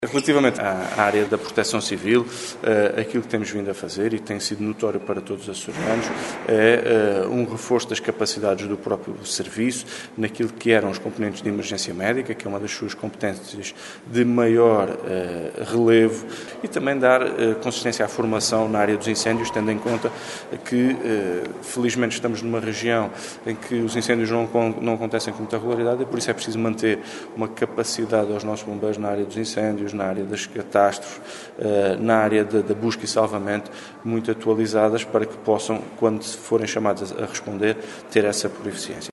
Relativamente à área da proteção civil, aquilo que temos vindo a fazer e tem sido notório para todos os açorianos é um reforço das capacidades do próprio serviço naquilo que eram os componentes de emergência médica, que é uma das suas competências de maior relevo, e também dar consistência à formação na área dos incêndios, tendo em conta que felizmente estamos numa região em que os incêndios não acontecem com muita regularidade e por isso é preciso manter uma capacidade aos nossos bombeiros na área dos incêndios, na área das catástrofes, na área da busca e salvamento, muito atualizadas para que possam, quando forem chamadas a responder, ter essa proficiência.